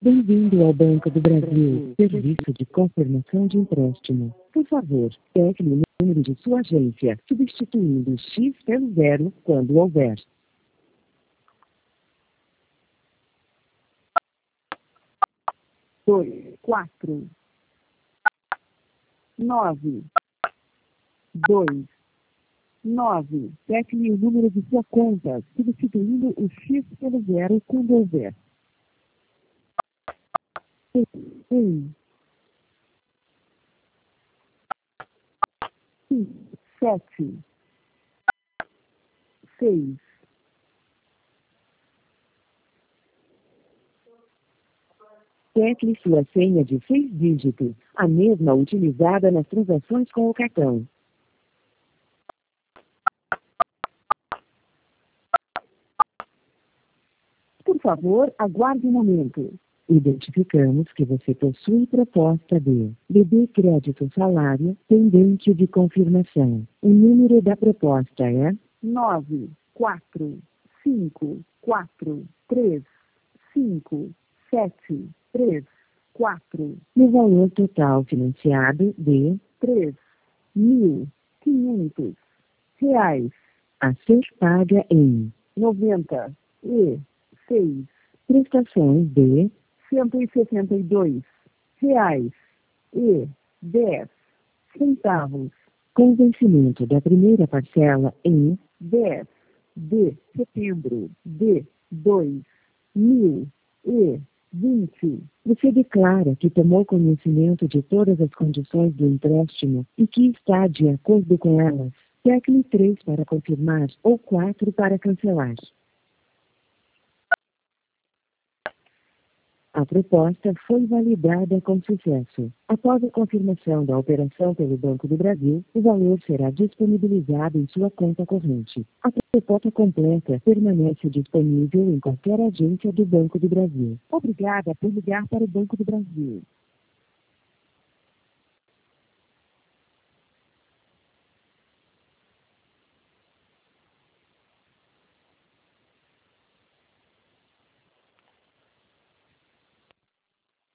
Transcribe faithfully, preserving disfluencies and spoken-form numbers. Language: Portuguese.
Bem-vindo ao Banco do Brasil, serviço de confirmação de empréstimo. Por favor, pegue o número de sua agência, substituindo o X pelo zero quando houver. Dois, quatro, nove, dois, nove. Pegue o número de sua conta, substituindo o X pelo zero quando houver. Um, sete, seis. Tecle sua senha de seis dígitos, a mesma utilizada nas transações com o cartão. Por favor, aguarde um momento. Identificamos que você possui proposta de B B Crédito Salário pendente de confirmação. O número da proposta é nove, quatro, cinco, quatro, três, cinco, sete, três, quatro. No valor total financiado de três mil quinhentos reais. A ser paga em noventa e seis prestações de cento e sessenta e dois reais e dez centavos. Com vencimento da primeira parcela em dez de setembro de dois mil e vinte. Você declara que tomou conhecimento de todas as condições do empréstimo e que está de acordo com elas. Tecle três para confirmar ou quatro para cancelar. A proposta foi validada com sucesso. Após a confirmação da operação pelo Banco do Brasil, o valor será disponibilizado em sua conta corrente. A proposta completa permanece disponível em qualquer agência do Banco do Brasil. Obrigada por ligar para o Banco do Brasil.